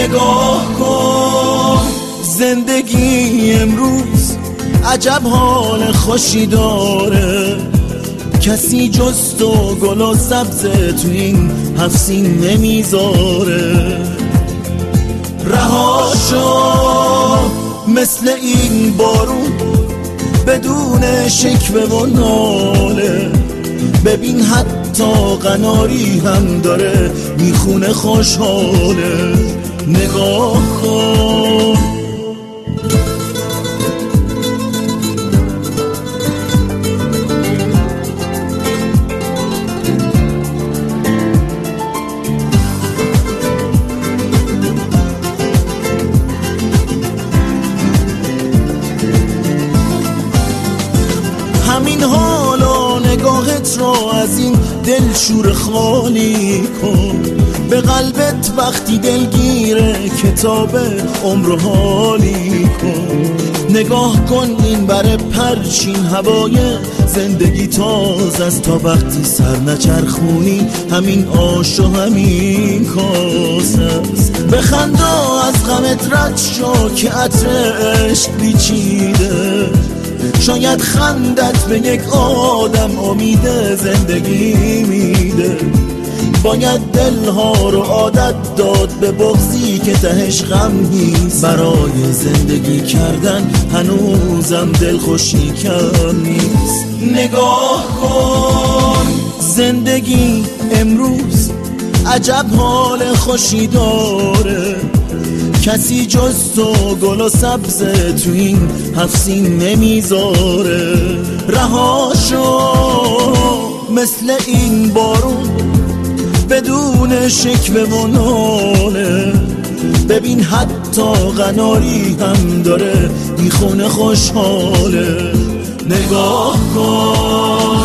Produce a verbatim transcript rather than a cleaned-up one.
نگاه کن زندگی امروز عجب حال خوشی داره، کسی جز تو گل و سبزه تو این هفت سین نمیذاره. رها شو مثل این بارون بدون شکوه و ناله، ببین حتی قناری هم داره میخونه خوشحاله. نگاه کن همین حال و نگاهت رو از این دل شور خالی کن، به قلبت وقتی دلگیره کتاب عمر حالی کن. نگاه کن این بره پرچین هوای زندگی تازه است، تا وقتی سر نچرخونی همین آش و همین کاسه است. بخندا از غمت رد شو که عطر عشق پیچیده، شاید خندت به یک آدم امید زندگی میده. باید دلها رو عادت داد به بغضی که تهش غم نیست، برای زندگی کردن هنوزم دل خوشی کم نیست. نگاه کن زندگی امروز عجب حال خوشی داره، کسی جز تو گل و سبزه تو این هفت سین نمیذاره. رها شو مثل این بارون بدون شکوه و ناله، ببین حتی قناری هم داره میخونه خوشحاله. نگاه کن